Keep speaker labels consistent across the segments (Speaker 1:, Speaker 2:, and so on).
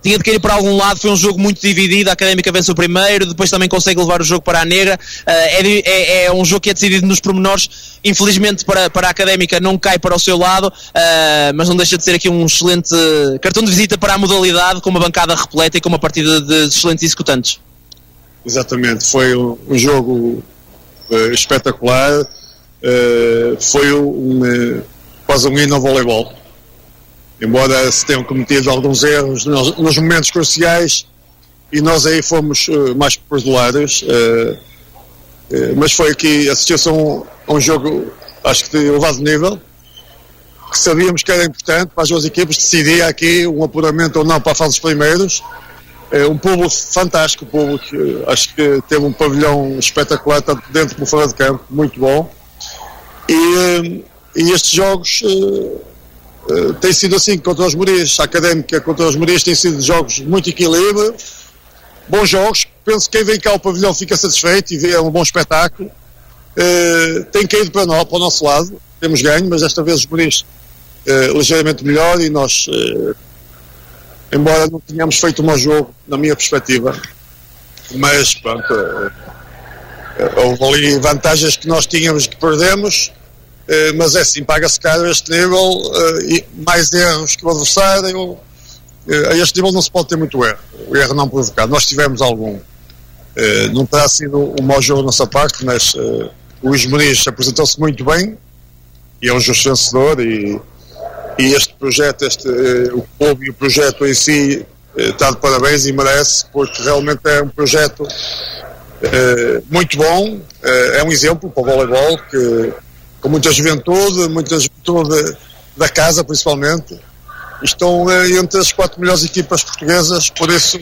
Speaker 1: tinha de cair para algum lado. Foi um jogo muito dividido, a Académica vence o primeiro, depois também consegue levar o jogo para a Negra. É um jogo que é decidido nos pormenores. Infelizmente para a Académica não cai para o seu lado, mas não deixa de ser aqui um excelente cartão de visita para a modalidade, com uma bancada repleta e com uma partida de excelentes executantes.
Speaker 2: Exatamente, foi um jogo espetacular, foi quase um hino ao voleibol. Embora se tenham cometido alguns erros nos momentos cruciais, e nós aí fomos mais perdoados, mas foi aqui, assistiu-se a um jogo, acho que de elevado nível, que sabíamos que era importante para as duas equipas, decidia aqui um apuramento ou não para a fase dos primeiros. Um público fantástico, um público, acho que teve um pavilhão espetacular, tanto dentro como fora de campo, muito bom. E estes jogos têm sido assim contra os Moreiros. A Académica contra os Moreiros têm sido jogos de muito equilíbrio, bons jogos. Penso que quem vem cá ao pavilhão fica satisfeito e vê um bom espetáculo. Tem caído para o nosso lado, temos ganho, mas desta vez os Moreiros ligeiramente melhor, e nós, embora não tenhamos feito um mau jogo, na minha perspectiva, mas pronto, houve ali vantagens que nós tínhamos que perdemos. Mas é assim, paga-se caro a este nível, e mais erros que o adversário. A este nível não se pode ter muito erro, o erro não provocado. Nós tivemos algum, não terá sido um mau jogo da nossa parte, mas o Esmeriz apresentou-se muito bem e é um justo vencedor, e este projeto, o clube e o projeto em si está de parabéns e merece, porque realmente é um projeto muito bom, é um exemplo para o voleibol, com muita juventude da casa principalmente, estão entre as 4 melhores equipas portuguesas, por isso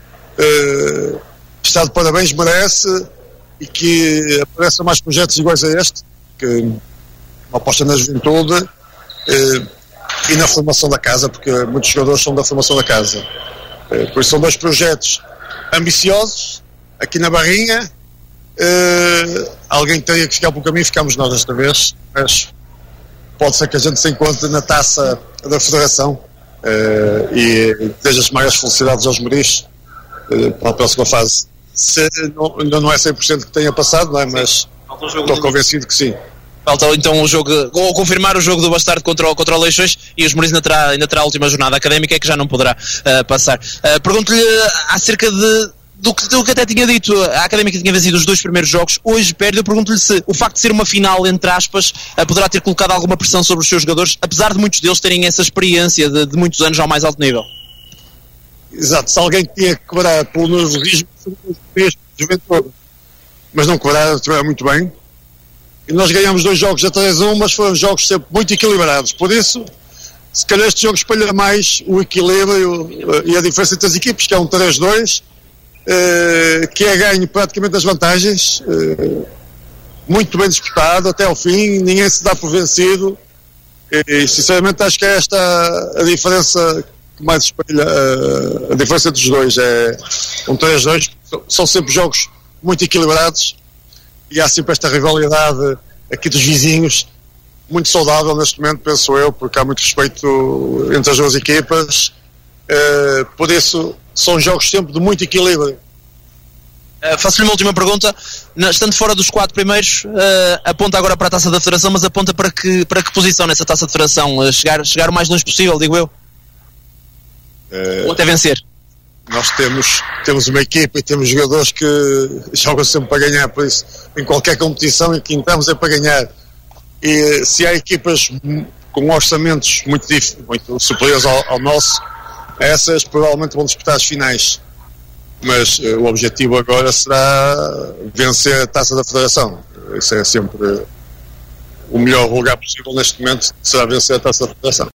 Speaker 2: está de parabéns, merece, e que apareçam mais projetos iguais a este, que uma aposta na juventude e na formação da casa, porque muitos jogadores são da formação da casa. Por isso são 2 projetos ambiciosos aqui na Barrinha. Alguém teria que ficar pelo caminho, ficamos nós desta vez, mas pode ser que a gente se encontre na taça da Federação, e desejo as maiores felicidades aos Moris para a próxima fase. Ainda não é 100% que tenha passado, não é? Mas estou convencido que sim.
Speaker 1: Falta então o jogo, ou confirmar o jogo do Bastardo contra o Leixões, e os Moris ainda terá a última jornada. A Académica é que já não poderá passar. Pergunto-lhe acerca do que até tinha dito. A Académica tinha vencido os 2 primeiros jogos, hoje perde. Eu pergunto-lhe se o facto de ser uma final, entre aspas, poderá ter colocado alguma pressão sobre os seus jogadores, apesar de muitos deles terem essa experiência de muitos anos ao mais alto nível.
Speaker 2: Exato, se alguém tinha que cobrar pelo nervosismo, mas não cobraram, estiveram muito bem, e nós ganhamos 2 jogos a 3-1, mas foram jogos sempre muito equilibrados. Por isso, se calhar este jogo espelha mais o equilíbrio e a diferença entre as equipes, que é um 3-2, que é ganho praticamente das vantagens, muito bem disputado até ao fim, ninguém se dá por vencido, e sinceramente acho que é esta a diferença que mais espelha a diferença entre os dois. É um 3-2, são sempre jogos muito equilibrados, e há sempre esta rivalidade aqui dos vizinhos, muito saudável neste momento, penso eu, porque há muito respeito entre as duas equipas. Por isso são jogos sempre de muito equilíbrio.
Speaker 1: Faço-lhe uma última pergunta. Estando fora dos 4 primeiros, aponta agora para a Taça da Federação, mas aponta para que posição nessa Taça da Federação? Chegar o mais longe possível, digo eu? Ou até vencer?
Speaker 2: Nós temos uma equipa e temos jogadores que jogam sempre para ganhar, por isso em qualquer competição em que entramos é para ganhar. E se há equipas com orçamentos muito superiores ao nosso, essas provavelmente vão disputar as finais, mas o objetivo agora será vencer a Taça da Federação. Isso é sempre o melhor lugar possível neste momento, será vencer a Taça da Federação.